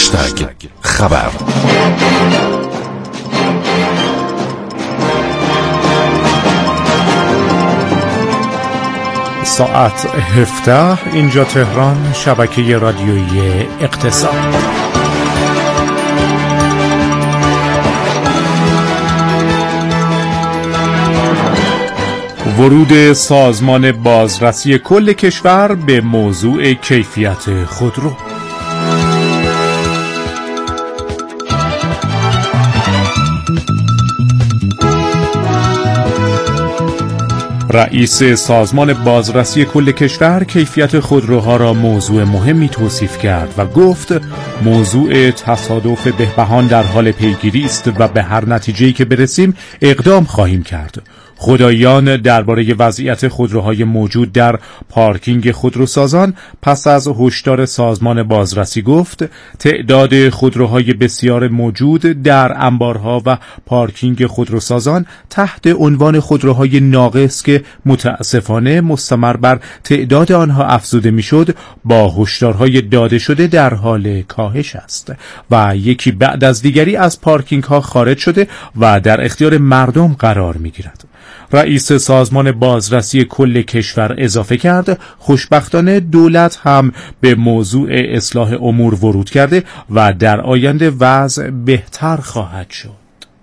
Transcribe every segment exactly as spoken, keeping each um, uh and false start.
هشتگ خبر. ساعت هفده، اینجا تهران، شبکه رادیویی اقتصاد. ورود سازمان بازرسی کل کشور به موضوع کیفیت خودرو. رئیس سازمان بازرسی کل کشور کیفیت خودروها را موضوع مهمی توصیف کرد و گفت موضوع تصادف بهبهان در حال پیگیری است و به هر نتیجه‌ای که برسیم اقدام خواهیم کرد. خدایان درباره وضعیت خودروهای موجود در پارکینگ خودروسازان پس از هشدار سازمان بازرسی گفت تعداد خودروهای بسیار موجود در انبارها و پارکینگ خودروسازان تحت عنوان خودروهای ناقص که متاسفانه مستمر بر تعداد آنها افزوده میشد با هشدارهای داده شده در حال کاهش است و یکی بعد از دیگری از پارکینگ ها خارج شده و در اختیار مردم قرار می گیرد. رئیس سازمان بازرسی کل کشور اضافه کرد خوشبختانه دولت هم به موضوع اصلاح امور ورود کرده و در آینده وضع بهتر خواهد شد.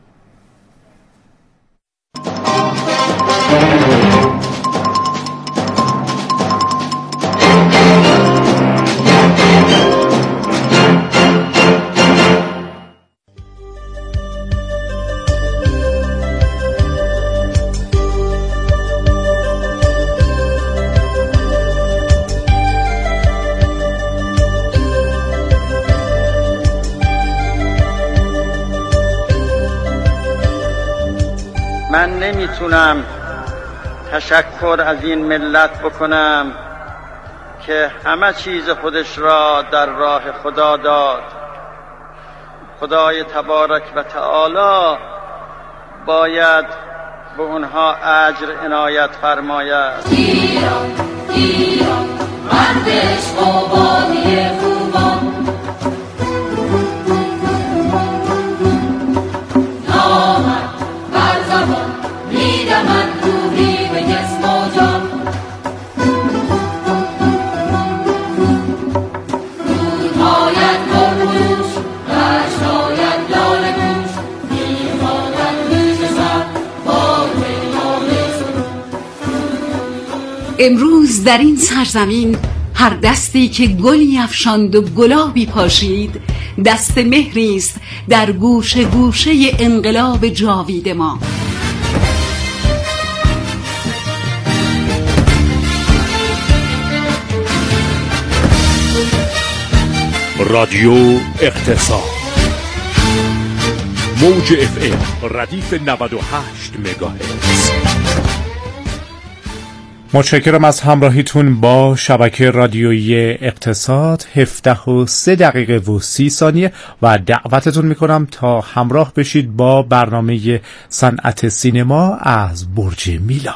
من نمیتونم تشکر از این ملت بکنم که همه چیز خودش را در راه خدا داد. خدای تبارک و تعالی باید به اونها اجر عنایت فرماید. ایران ایران مردش آبادی خوبان، نامد بر زبان میده من روحی به جسم و جان. رودهایت گرگوش دشتهایت لاله گوش، میخوادن ریش سر با جنگال سرود. امروز در این سرزمین هر دستی که گلی افشاند و گلابی پاشید دست مهری است در گوشه گوشه انقلاب جاوید ما. رادیو اقتصاد، موج اف ام ردیف نود و هشت مگاهرتز. متشکرم از همراهیتون با شبکه رادیویی اقتصاد. هفده و سه دقیقه و سی ثانیه و دعوتتون میکنم تا همراه بشید با برنامه صنعت سینما از برج میلاد.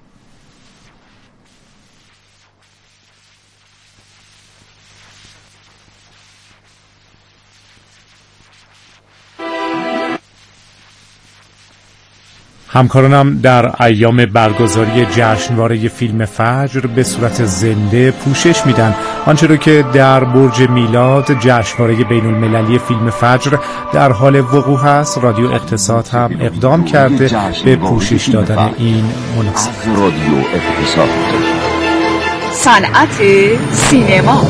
همکارانم در ایام برگزاری جشنواره فیلم فجر به صورت زنده پوشش میدن آنچه را که در برج میلاد جشنواره بین المللی فیلم فجر در حال وقوع است. رادیو اقتصاد هم اقدام کرده به پوشش دادن این مناسبت. رادیو اقتصاد، صنعت سینما.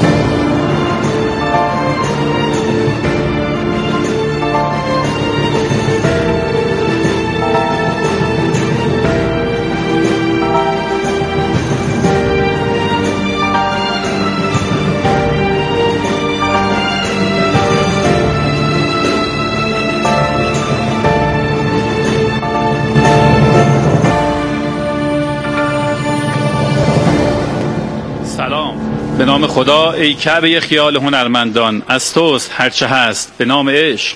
به نام خدا ای کعبه خیال هنرمندان، از توست هرچه هست به نام عشق.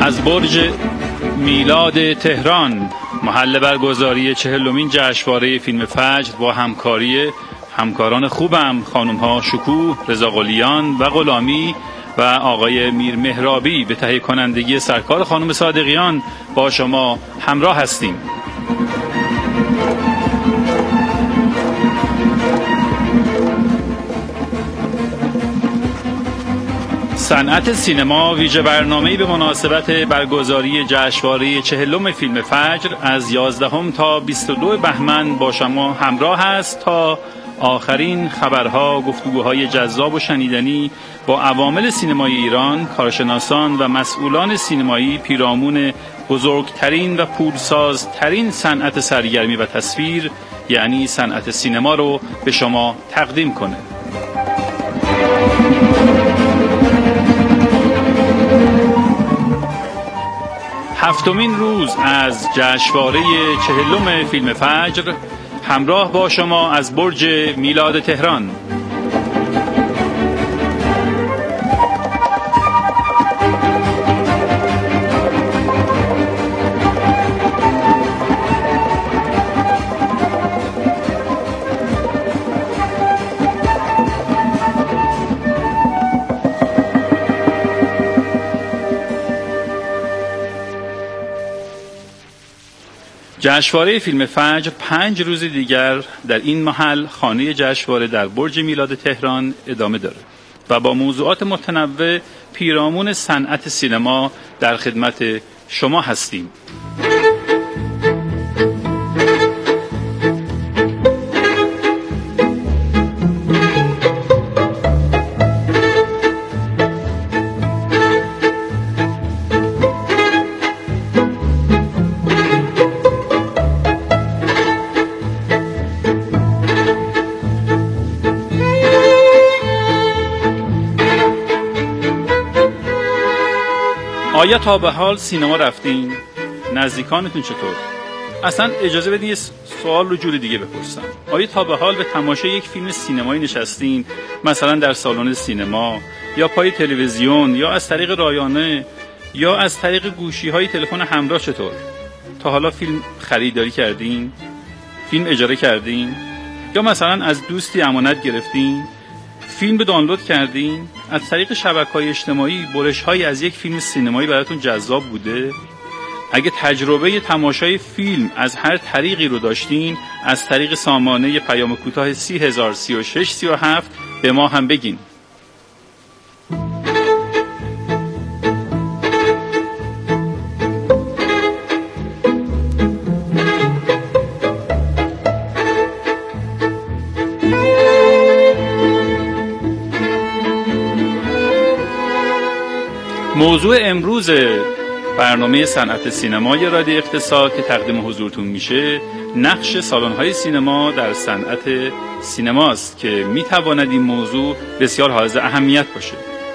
از برج میلاد تهران، محل برگزاری چهلمین جشنواره فیلم فجر با همکاری همکاران خوبم، خانم ها شکوه، رضا قلیان و غلامی و آقای میر مهرابی، به تهیه کنندگی سرکار خانم صادقیان با شما همراه هستیم. صنعت سینما ویژه برنامه‌ای به مناسبت برگزاری جشنواره چهلم فیلم فجر از یازدهم تا بیست و دو بهمن با شما همراه است تا آخرین خبرها، گفتگوهای جذاب و شنیدنی با عوامل سینمای ایران، کارشناسان و مسئولان سینمایی پیرامون بزرگترین و پولسازترین صنعت سرگرمی و تصویر، یعنی صنعت سینما رو به شما تقدیم کنه. هفتمین روز از جشنواره چهلم فیلم فجر، همراه با شما از برج میلاد تهران. جشنواره فیلم فجر پنج روز دیگر در این محل خانه جشنواره در برج میلاد تهران ادامه داره و با موضوعات متنوع پیرامون صنعت سینما در خدمت شما هستیم. آیا تا به حال سینما رفتین؟ نزدیکانتون چطور؟ اصلا اجازه بدین یه سوال رو جور دیگه بپرسم. آیا تا به حال به تماشای یک فیلم سینمایی نشستین؟ مثلا در سالن سینما یا پای تلویزیون یا از طریق رایانه یا از طریق گوشی‌های تلفن همراه چطور؟ تا حالا فیلم خریداری کردین؟ فیلم اجاره کردین؟ یا مثلا از دوستی امانت گرفتین؟ فیلم به دانلود کردین؟ از طریق شبکه‌های اجتماعی برش‌هایی از یک فیلم سینمایی براتون جذاب بوده؟ اگه تجربه تماشای فیلم از هر طریقی رو داشتین، از طریق سامانه پیام کوتاه سی هزار سی و شش سی و هفت به ما هم بگین. موضوع امروز برنامه صنعت سینمای رادیو اقتصاد که تقدیم حضورتون میشه، نقش سالن‌های سینما در صنعت سینماست که میتواند این موضوع بسیار حائز اهمیت باشه.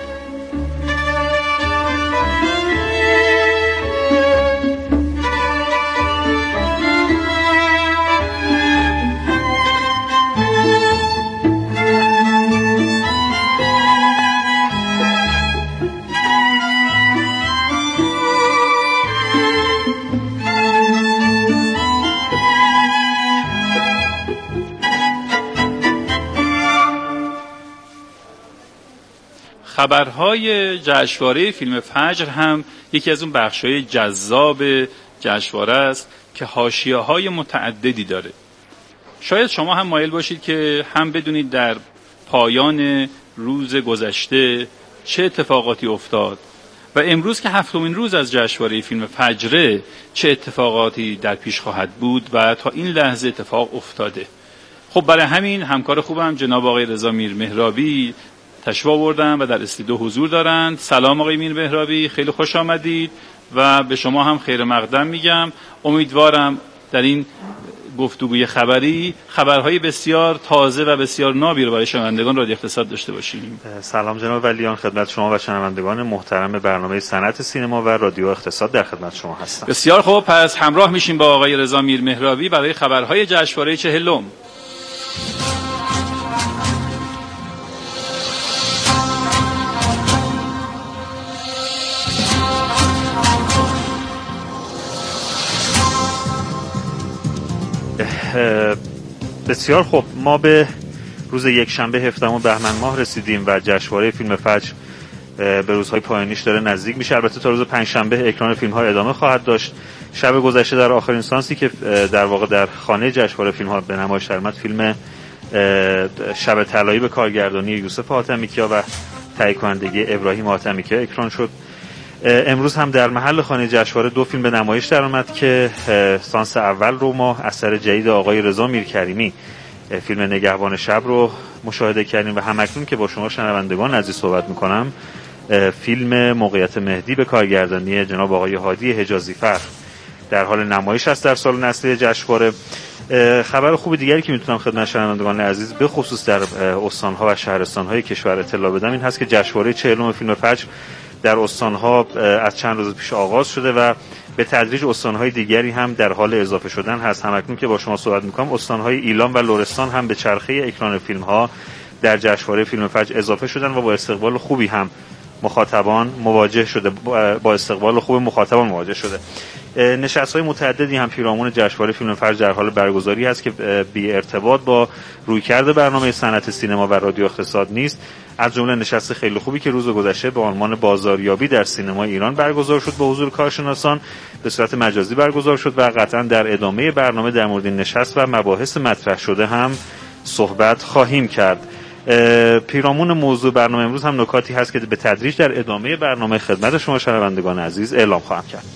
خبرهای جشنواره فیلم فجر هم یکی از اون بخش‌های جذاب جشنواره است که حاشیه‌های متعددی داره. شاید شما هم مایل باشید که هم بدونید در پایان روز گذشته چه اتفاقاتی افتاد و امروز که هفتمین روز از جشنواره فیلم فجر چه اتفاقاتی در پیش خواهد بود و تا این لحظه اتفاق افتاده. خب برای همین همکار خوبم جناب آقای رضا میر مهرابی تشریف آوردن و در استودیو حضور دارند. سلام آقای میر مهرابی، خیلی خوش آمدید و به شما هم خیر مقدم میگم. امیدوارم در این گفتگوی خبری خبرهای بسیار تازه و بسیار نابی رو برای شنوندگان رادیو اقتصاد داشته باشیم. سلام جناب ولیان، خدمت شما و شنوندگان محترم برنامه صنعت سینما و رادیو اقتصاد در خدمت شما هستم. بسیار خوب، پس همراه میشیم با آقای رضا میر مهرابی برای خبرهای جشنواره چهلم. بسیار خوب، ما به روز یک شنبه هفدهم بهمن ماه رسیدیم و جشنواره فیلم فجر به روزهای پایانیش داره نزدیک میشه. البته تا روز پنجشنبه اکران فیلم ها ادامه خواهد داشت. شب گذشته در آخرین سانسی که در واقع در خانه جشنواره فیلم ها به نمایش درآمد، فیلم شب طلایی به کارگردانی یوسف حاتمیکیا و تهیه کنندگی ابراهیم حاتمیکیا اکران شد. امروز هم در محل خانه جشنواره دو فیلم به نمایش درآمد که سانس اول رو ما اثر جدید آقای رضا میرکریمی، فیلم نگهبان شب رو مشاهده کردیم و همکنون که با شما شنوندگان عزیز صحبت میکنم فیلم موقعیت مهدی به کارگردانی جناب آقای هادی حجازیفر در حال نمایش است در سالن اصلی جشنواره. خبر خوب دیگری که میتونم خدمت شنوندگان عزیز به خصوص در استان‌ها و شهرستان‌های کشور اطلاع بدم این هست که جشنواره چهلم فیلم فجر در استان‌ها از چند روز پیش آغاز شده و به تدریج استان‌های دیگری هم در حال اضافه شدن هست. همکنون که با شما صحبت می‌کنم استان‌های ایلام و لرستان هم به چرخه اکران فیلم‌ها در جشنواره فیلم فجر اضافه شدن و با استقبال خوبی هم مخاطبان مواجه شده با استقبال خوب مخاطبان مواجه شده. نشست‌های متعددی هم پیرامون جشنواره فیلم فجر در حال برگزاری است که بی ارتباط با رویکرد برنامه صنعت سینما و رادیو اقتصاد نیست. از جمله نشست خیلی خوبی که روز گذشته به عنوان بازاریابی در سینما ایران برگزار شد با حضور کارشناسان به صورت مجازی برگزار شد و قطعا در ادامه برنامه در مورد نشست و مباحث مطرح شده هم صحبت خواهیم کرد. پیرامون موضوع برنامه امروز هم نکاتی هست که به تدریج در ادامه برنامه خدمت شما شنوندگان عزیز اعلام خواهم کرد.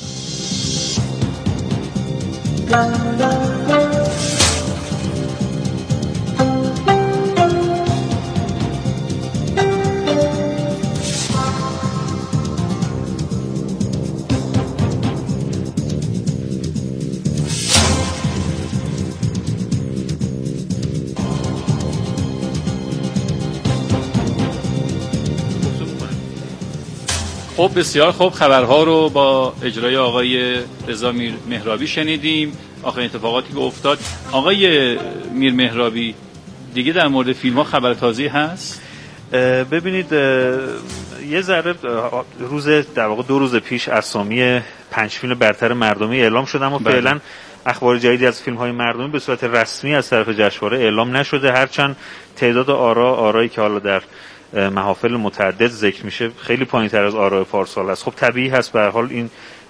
خب بسیار خوب، خبرها رو با اجرای آقای رضا میر مهرابی شنیدیم. آخرین اتفاقاتی که افتاد. آقای میر مهرابی دیگه در مورد فیلم ها خبر تازه هست؟ ببینید یه ذره روز در واقع دو روز پیش اسامی پنج فیلم برتر مردمی اعلام شد اما فعلا اخبار جدیدی از فیلم های مردمی به صورت رسمی از طرف جشنواره اعلام نشده، هرچند تعداد آرا آرایی که حالا در محافل متعدد ذکر میشه خیلی پایین‌تر از آراء پارسال است. خب طبیعی هست، به هر حال این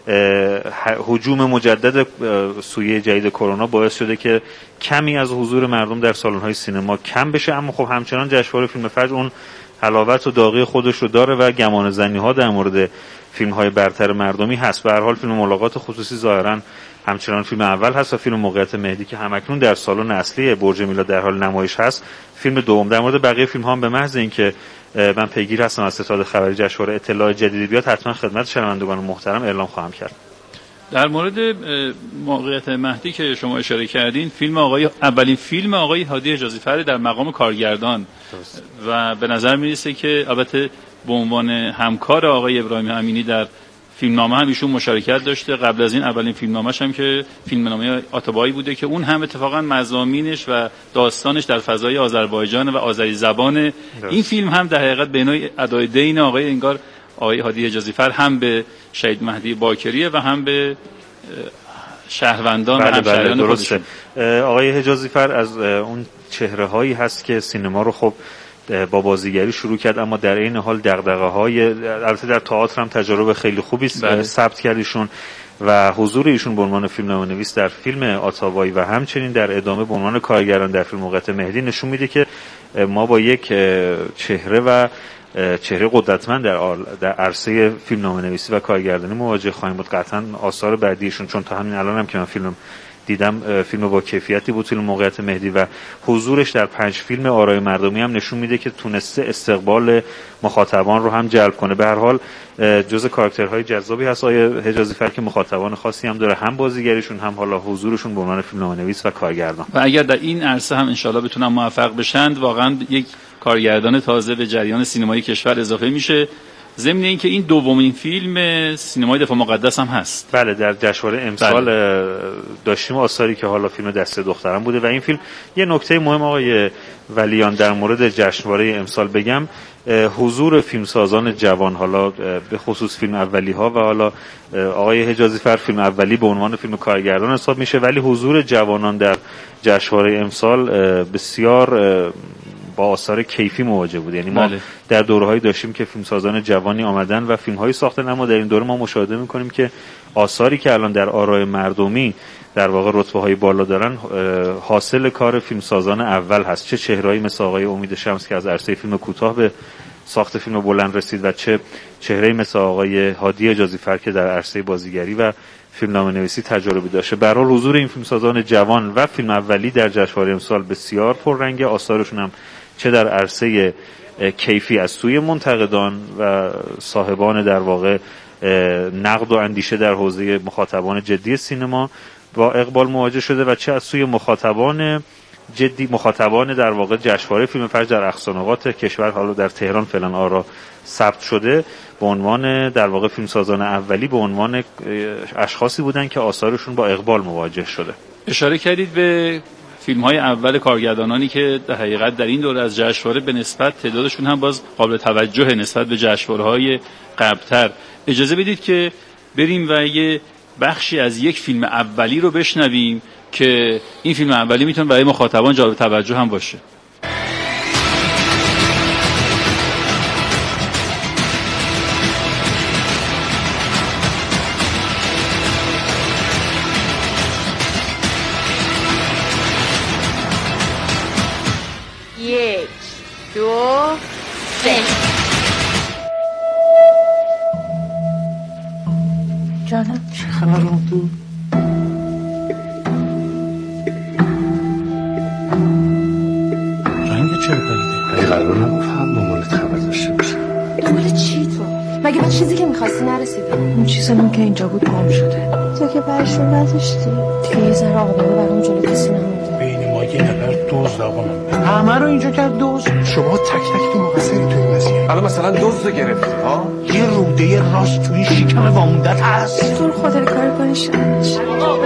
هجوم مجدد سویه جدید کرونا باعث شده که کمی از حضور مردم در سالن‌های سینما کم بشه، اما خب همچنان جشنواره فیلم فجر اون حلاوت و داغی خودش رو داره و گمانه‌زنی‌ها در مورد فیلم‌های برتر مردمی هست. به هر حال فیلم ملاقات خصوصی ظاهراً همچنان فیلم اول هست و فیلم موقعیت مهدی که همکنون در سالن اصلی برج میلاد در حال نمایش هست فیلم دوم. در مورد بقیه فیلم ها هم به محض اینکه من پیگیر هستم از ستاد خبری جشنواره اطلاع جدیدی بیاد حتما خدمت شنوندگان محترم اعلام خواهم کرد. در مورد موقعیت مهدی که شما اشاره کردین، فیلم آقای اولین فیلم آقای هادی حجازیفر در مقام کارگردان و به نظر میرسه که البته به عنوان همکار آقای ابراهیم امینی در فیلمنامه هم ایشون مشارکت داشته. قبل از این اولین فیلمنامه‌ش هم که فیلمنامه آتابایی بوده که اون هم اتفاقا مضامینش و داستانش در فضای آذربایجان و آذری زبان. این فیلم هم در حقیقت به نوعی ادای دین آقای انگار آقای هادی حجازیفر هم به شهید مهدی باکریه و هم به شهروندان بله و همشهریان بله خودشون. آقای حجازیفر از اون چهره‌هایی هست که سینما رو خب با بازیگری شروع کرد اما در این حال دغدغه‌های البته در تئاتر هم تجارب خیلی خوبی ثبت کرد ایشون و حضور ایشون به عنوان فیلمنامه‌نویس در فیلم آتاوایی و همچنین در ادامه به عنوان کارگردان در فیلم موقعیت مهدی نشون میده که ما با یک چهره و چهره قدرتمند در در عرصه فیلمنامه‌نویسی و کارگردانی مواجه خواهیم بود. قطعاً آثار بعدیشون چون تا همین الان هم که من فیلم دیدم فیلم با کیفیتی بود فیلم موقعیت مهدی و حضورش در پنج فیلم آرای مردمی هم نشون میده که تونسته استقبال مخاطبان رو هم جلب کنه. به هر حال جزء کاراکترهای جذابی هست آقای حجازیفر که مخاطبان خاصی هم داره، هم بازیگریشون هم حالا حضورشون به عنوان فیلمنامه‌نویس و کارگردان. و اگر در این عرصه هم انشالله بتونن موفق بشن واقعا یک کارگردان تازه به جریان سینمایی کشور اضافه میشه. ضمن اینکه این دومین فیلم سینمای دفاع مقدس هم هست. بله در جشنواره امسال بله. داشتیم آثاری که حالا فیلم دسته دخترم بوده و این فیلم یه نکته مهم آقای ولیان در مورد جشنواره امسال بگم حضور فیلمسازان جوان، حالا به خصوص فیلم اولی ها و حالا آقای حجازی فر فیلم اولی به عنوان فیلم کارگردان حساب میشه، ولی حضور جوانان در جشنواره امسال بسیار با آثار کیفی مواجه بود. یعنی ما بله. در دوره‌هایی داشتیم که فیلمسازان جوانی آمدن و فیلم‌هایی ساختن، اما در این دوره ما مشاهده می‌کنیم که آثاری که الان در آرای مردمی در واقع رتبه‌های بالا دارن حاصل کار فیلمسازان اول هست. چه چهره‌ای مثل آقای امید شمس که از عرصه فیلم کوتاه به ساخت فیلم بلند رسید و چه چهره‌ای مثل آقای هادی حجازی فر که در عرصه بازیگری و فیلمنامه‌نویسی تجربه داشته. به هر حال حضور این فیلمسازان جوان و فیلم اولی در جشنواره امسال بسیار پررنگ، آثارشون هم چه در عرصه کیفی از سوی منتقدان و صاحبان در واقع نقد و اندیشه در حوزه مخاطبان جدی سینما با اقبال مواجه شده و چه از سوی مخاطبان جدی مخاطبان در واقع جشنواره فیلم فجر در اقصانقاط کشور، حالا در تهران فعلا آرا ثبت شده به عنوان در واقع فیلمسازان اولی، به عنوان اشخاصی بودن که آثارشون با اقبال مواجه شده. اشاره کردید به فیلم‌های اول کارگردانانی که در حقیقت در این دوره از جشنواره به نسبت تعدادشون هم باز قابل توجه نسبت به جشنواره‌های قبل‌تر. اجازه بدید که بریم و یه بخشی از یک فیلم اولی رو بشنویم که این فیلم اولی میتونه برای مخاطبان جالب توجه هم باشه. یک دو سه. جانم چه خبرم تو؟ رنگ چرا پریده؟ ای قرار نبافهم مامانت خبر داشته باشه. دنبال چی تو؟ مگه به چیزی که میخواستی نرسیدی؟ اون چیزمون که اینجا بود گم شده. تو که برشون نداشتی دیگه یه ذره آبانو برام جلو کسی نمونده. بین ما یه نفر دزد آقا من همه رو اینجا کرد دزد. شما تک تک تو مقصری تو این قضیه. الان مثلا دزد رو گرفتی ها؟ یه روده راست تو این شکم واموندت هست. تو خودت کار کنی شدش.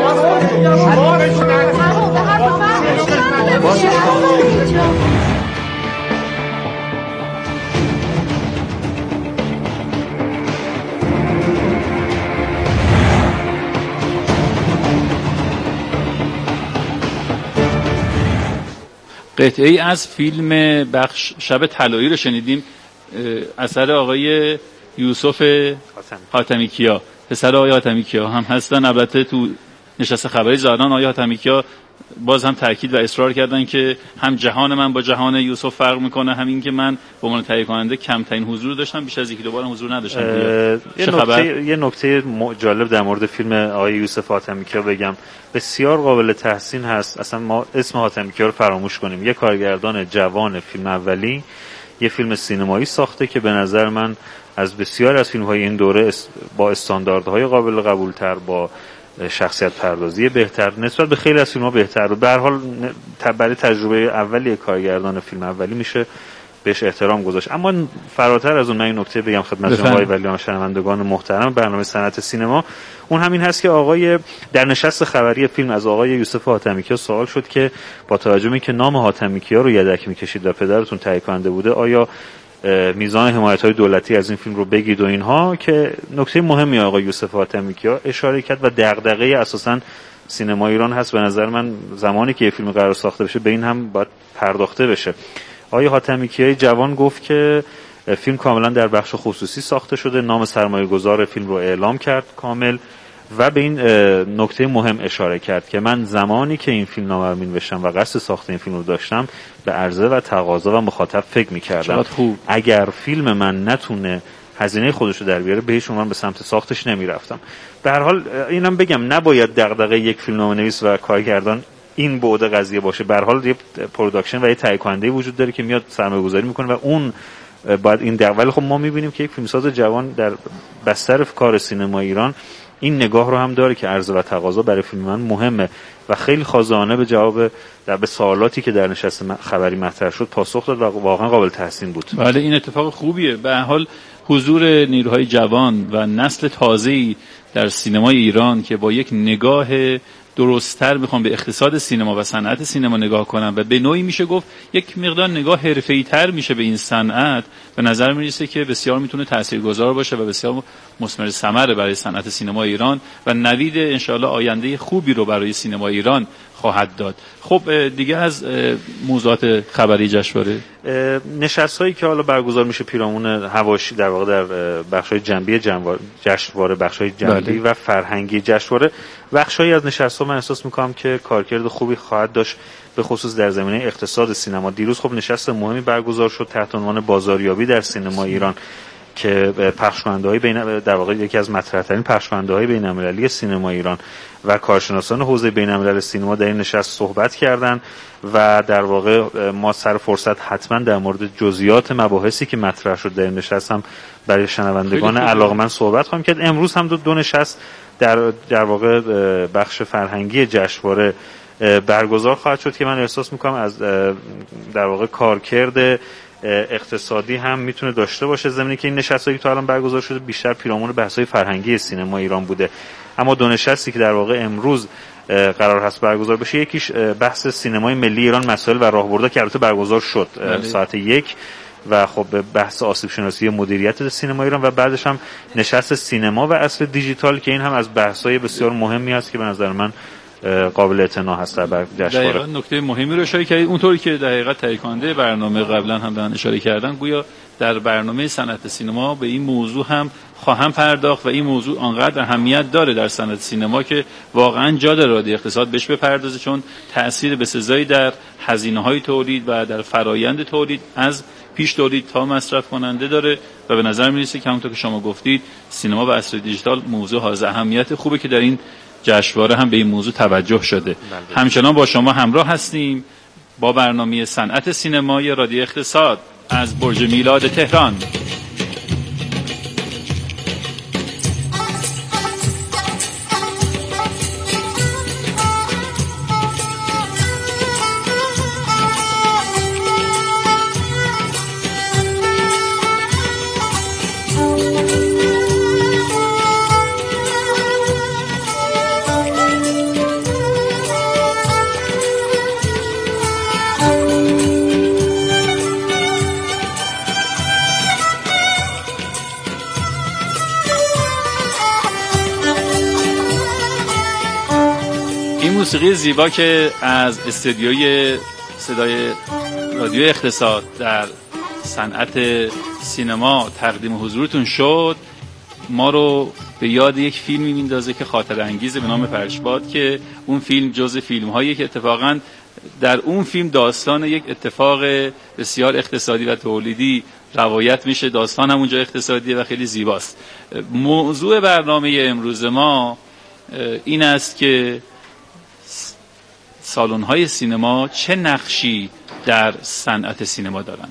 قطعه ای از فیلم بخش شب طلایی رو شنیدیم، اثر آقای یوسف حاتمی کیا. پسر آقای حاتمی کیا هم هستن. البته تو نشست خبری زادان آقای حاتمی کیا باز هم تاکید و اصرار کردن که هم جهان من با جهان یوسف فرق میکنه، همین که من به عنوان تهیه کننده کمترین حضور داشتم، بیش از یکی دو بار حضور نداشتم. یه نکته یه نکته جالب در مورد فیلم آقای یوسف حاتمی کیا بگم، بسیار قابل تحسین هست اصلا ما اسم حاتمی کیا رو فراموش کنیم. یه کارگردان جوان فیلم اولی یه فیلم سینمایی ساخته که به نظر من از بسیار از فیلم‌های این دوره با استانداردهای قابل قبول‌تر، با شخصیت پردازی بهتر نسبت به خیلی از فیلم‌ها بهتر. به هر حال برای تجربه اولی کارگردان فیلم اولی میشه بهش احترام گذاشت. اما فراتر از اون من این نکته بگم خدمت جناب آقای ولیان شنوندگان محترم برنامه صنعت سینما، اون همین هست که آقای در نشست خبری فیلم از آقای یوسف حاتمی کیا سوال شد که با توجه به اینکه نام حاتمی کیا رو یدک می‌کشید و پدرتون تهیه کننده بوده، آیا میزان حمایت‌های دولتی از این فیلم رو بگید و اینها، که نکته مهمی آقای یوسف حاتمی کیا اشاره کرد و دغدغه اساساً سینما ایران هست. به نظر من زمانی که یه فیلم قرار ساخته بشه به این هم باید پرداخته بشه. آقای حاتمی کیا جوان گفت که فیلم کاملا در بخش خصوصی ساخته شده، نام سرمایه‌گذار فیلم رو اعلام کرد کامل و به این نکته مهم اشاره کرد که من زمانی که این فیلم نامه رو می‌نوشتم و قصد ساخت این فیلم رو داشتم به عرضه و تقاضا و مخاطب فکر می‌کردم. اگر فیلم من نتونه هزینه خودش رو در بیاره بهش من به سمت ساختش نمی‌رفتم. به هر حال اینم بگم نباید دغدغه یک فیلمنامه‌نویس و کارگردان این بعد قضیه باشه. به هر حال یه پروداکشن و یه تهیه کننده وجود داره که میاد سرمایه‌گذاری می‌کنه و اون بعد این در ولی خب ما می‌بینیم که یک فیلمساز جوان در بستر کار سینما ایران این نگاه رو هم داره که عرضه و تقاضا برای فیلم من مهمه و خیلی خازانه به جواب در به سوالاتی که در نشست خبری مطرح شد پاسخ داد و واقعا قابل تحسین بود. بله این اتفاق خوبیه. به هر حال حضور نیروهای جوان و نسل تازه‌ای در سینمای ایران که با یک نگاه درست‌تر میخوام به اقتصاد سینما و صنعت سینما نگاه کنم و به نوعی میشه گفت یک مقدار نگاه حرفه‌ای‌تر میشه به این صنعت، به نظر میرسه که بسیار میتونه تاثیرگذار باشه و بسیار مثمر ثمره برای صنعت سینما ایران و نوید انشاءالله آینده خوبی رو برای سینما ایران خواهد داد. خب دیگه از موضوعات خبری جشنواره، نشست‌هایی که حالا برگزار میشه پیرامون حواشی در واقع در بخش‌های جنبی جشنواره، بخش‌های جنبی بله. و فرهنگی جشنواره، بخش‌هایی از نشست‌ها من احساس می‌کنم که کارکرد خوبی خواهد داشت، به خصوص در زمینه اقتصاد سینما. دیروز خب نشست مهمی برگزار شد تحت عنوان بازاریابی در سینما ایران که پخش‌کننده‌های بین در واقع یکی از مطرح‌ترین پخش‌کننده‌های بین‌المللی سینما ایران و کارشناسان حوزه بین‌الملل سینما در این نشست صحبت کردند و در واقع ما سر فرصت حتما در مورد جزئیات مباحثی که مطرح شد در این نشست هم برای شنوندگان علاقه‌مند صحبت خواهیم کرد. امروز هم دو, دو نشست در در واقع بخش فرهنگی جشنواره برگزار خواهد شد که من احساس می‌کنم از در واقع کارکرد اقتصادی هم میتونه داشته باشه، زمینی که این نشستایی که تا الان برگزار شده بیشتر پیرامون بحث‌های فرهنگی سینما ایران بوده. اما دو نشستی که در واقع امروز قرار هست برگزار بشه، یکیش بحث سینمای ملی ایران، مسائل و راهبردها که البته برگزار شد بله. ساعت یک و خب بحث آسیب شناسی مدیریت سینما ایران و بعدش هم نشست سینما و اصل دیجیتال که این هم از بحث‌های بسیار مهمی است که به نظر من قابل اعتنا هست در جشنواره. دقیقاً نکته مهمی رو اشاره کردید. اونطوری که در حقیقت تهیه کننده برنامه قبلا هم دارن اشاره کردن، گویا در برنامه صنعت سینما به این موضوع هم خواهم پرداخت و این موضوع آنقدر اهمیت داره در صنعت سینما که واقعاً جا داره رادیو اقتصاد بهش بپردازه، چون تأثیر بسزایی در هزینه‌های تولید و در فرایند تولید از پیش تولید تا مصرف کننده داره و به نظر میرسه که همونطور که شما گفتید سینما و عصر دیجیتال موضوع ها اهمیت خوبه که در این جشنواره هم به این موضوع توجه شده. بلده. همچنان با شما همراه هستیم با برنامه صنعت سینمای رادیو اقتصاد از برج میلاد تهران. موسیقی زیبا که از استودیوی صدای رادیو اقتصاد در صنعت سینما تقدیم حضورتون شد ما رو به یاد یک فیلمی میندازه که خاطره انگیزه به نام پرشباد، که اون فیلم جزء فیلم هایی که اتفاقا در اون فیلم داستان یک اتفاق بسیار اقتصادی و تولیدی روایت میشه. داستان هم اونجا اقتصادیه و خیلی زیباست. موضوع برنامه امروز ما این است که سالن‌های سینما چه نقشی در صنعت سینما دارند.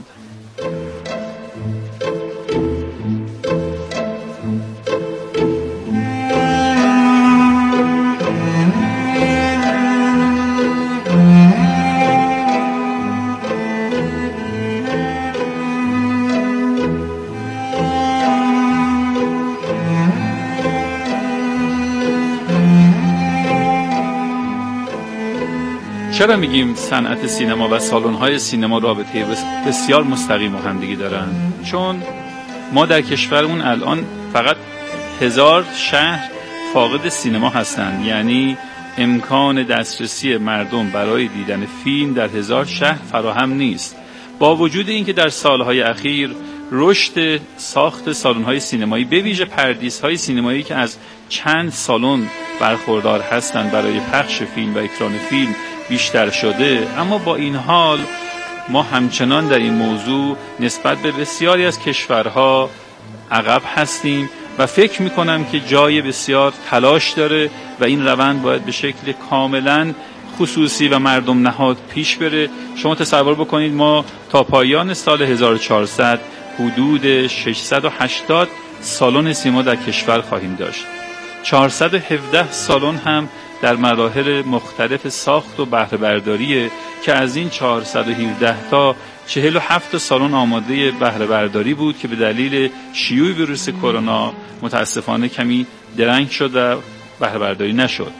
چرا میگیم صنعت سینما و سالن‌های سینما رابطه بسیار مستقیم با همدیگه دارن؟ چون ما در کشورمون الان فقط هزار شهر فاقد سینما هستند، یعنی امکان دسترسی مردم برای دیدن فیلم در هزار شهر فراهم نیست. با وجود اینکه در سالهای اخیر رشد ساخت سالن‌های سینمایی به ویژه پردیس‌های سینمایی که از چند سالن برخوردار هستند برای پخش فیلم و اکران فیلم بیشتر شده، اما با این حال ما همچنان در این موضوع نسبت به بسیاری از کشورها عقب هستیم و فکر میکنم که جای بسیار تلاش داره و این روند باید به شکل کاملا خصوصی و مردم نهاد پیش بره. شما تصور بکنید ما تا پایان سال هزار و چهارصد حدود ششصد و هشتاد سالن سینما در کشور خواهیم داشت. چهارصد و هفده سالن هم در مراحل مختلف ساخت و بهره برداریه که از این چهارصد و هفده تا چهل و هفت سالن آماده بهره برداری بود که به دلیل شیوع ویروس کرونا متاسفانه کمی درنگ شد و بهره برداری نشد.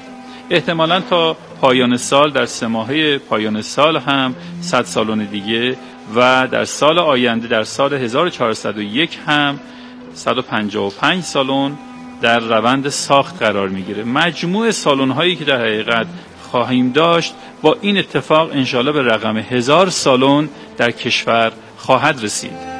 احتمالاً تا پایان سال، در سه ماهه پایان سال هم صد سالن دیگه و در سال آینده در سال هزار و چهارصد و یک هم صد و پنجاه و پنج سالن در روند ساخت قرار میگیره. مجموع سالن هایی که در حقیقت خواهیم داشت با این اتفاق انشالله به رقم هزار سالن در کشور خواهد رسید.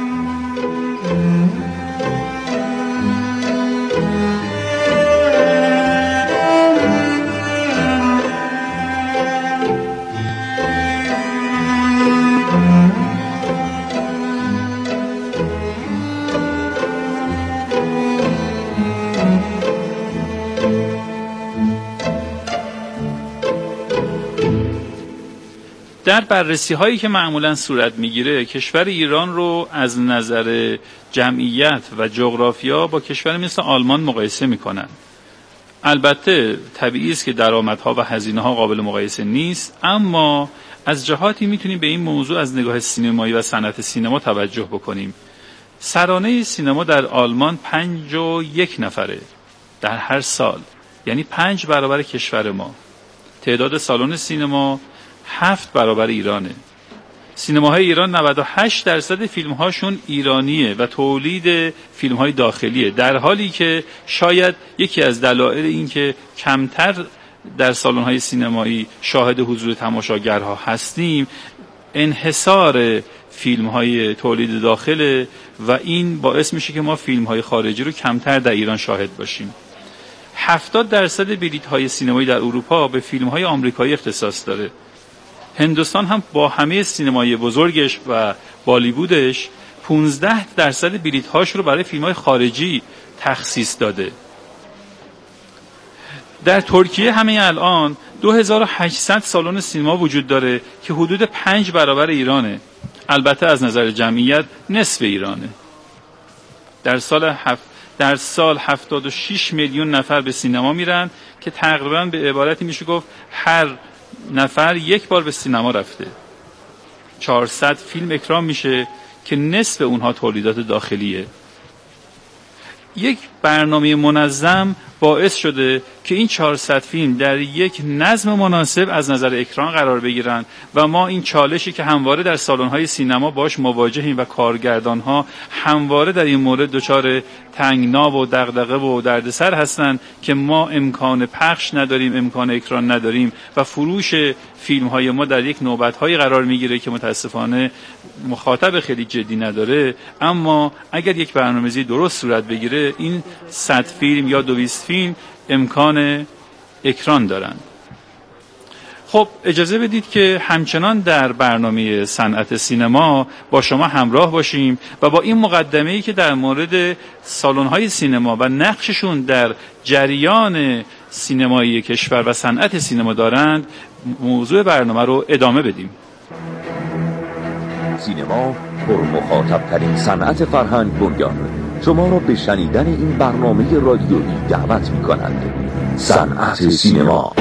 در بررسی هایی که معمولا صورت میگیره کشور ایران رو از نظر جمعیت و جغرافیا با کشور مثل آلمان مقایسه میکنن. البته طبیعی است که درآمدها و هزینه ها قابل مقایسه نیست، اما از جهاتی میتونیم به این موضوع از نگاه سینمایی و صنعت سینما توجه بکنیم. سرانه سینما در آلمان پنج و یک نفره در هر سال، یعنی پنج برابر کشور ما. تعداد سالن سینما هفت برابر ایرانه. سینماهای ایران نود و هشت درصد فیلم هاشون ایرانیه و تولید فیلم های داخلیه، در حالی که شاید یکی از دلایل این که کمتر در سالن های سینمایی شاهد حضور تماشاگرها هستیم انحصار فیلم های تولید داخله و این باعث میشه که ما فیلم های خارجی رو کمتر در ایران شاهد باشیم. هفتاد درصد بلیط های سینمایی در اروپا به فیلم های آمریکایی اختصاص داره. هندوستان هم با همه سینمای بزرگش و بالیوودش پانزده درصد بلیط هاش رو برای فیلم های خارجی تخصیص داده. در ترکیه همه الان دو هزار و هشتصد سالن سینما وجود داره که حدود پنج برابر ایرانه. البته از نظر جمعیت نصف ایرانه. در سال هفت در سال هفتاد و شش میلیون نفر به سینما میرن که تقریبا به عبارتی میشه گفت هر نفر یک بار به سینما رفته. چهارصد فیلم اکرام میشه که نصف اونها تولیدات داخلیه. یک برنامه منظم باعث شده که این چهارصد فیلم در یک نظم مناسب از نظر اکران قرار بگیرن و ما این چالشی که همواره در سالن‌های سینما باش مواجهیم و کارگردان‌ها همواره در این مورد دچار تنگنا و دغدغه و دردسر هستند که ما امکان پخش نداریم، امکان اکران نداریم و فروش فیلم‌های ما در یک نوبت‌های قرار میگیره که متاسفانه مخاطب خیلی جدی نداره. اما اگر یک برنامه‌ریزی درست صورت بگیره این صد فیلم یا دویست فیلم امکان اکران دارند. خب اجازه بدید که همچنان در برنامه صنعت سینما با شما همراه باشیم و با این مقدمه‌ای که در مورد سالن‌های سینما و نقششون در جریان سینمایی کشور و صنعت سینما دارند موضوع برنامه رو ادامه بدیم. سینما پرمخاطب ترین صنعت فرهنگ بنیان شما را به شنیدن این برنامه رادیویی دعوت می‌کنند. صنعت سینما.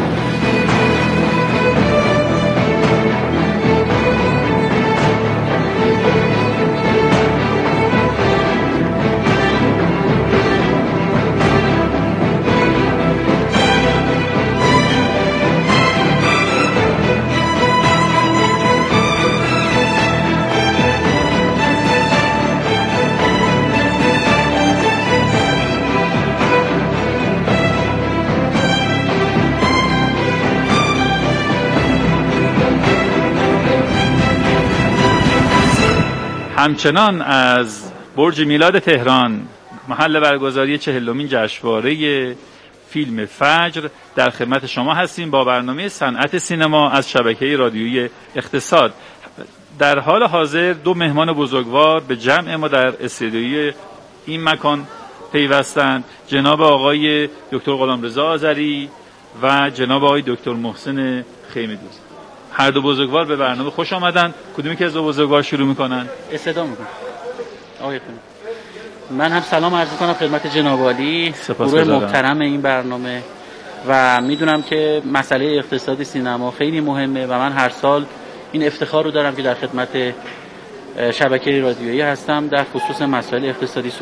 همچنان از برج میلاد تهران محل برگزاری چهلمین جشنواره فیلم فجر در خدمت شما هستیم با برنامه صنعت سینما از شبکه رادیویی اقتصاد. در حال حاضر دو مهمان بزرگوار به جمع ما در استودیوی این مکان پیوستند، جناب آقای دکتر غلامرضا آذری و جناب آقای دکتر محسن خیمه‌دوست. هر دو بزرگوار به برنامه خوش آمدن. کدومی که از دو بزرگوار شروع میکنن؟ استدا میکنن. آقای خیمه. من هم سلام عرض میکنم خدمت جناب عالی، گروه محترم این برنامه و میدونم که مسئله اقتصادی سینما خیلی مهمه و من هر سال این افتخار رو دارم که در خدمت شبکه رادیویی هستم در خصوص مسائل اقتصادی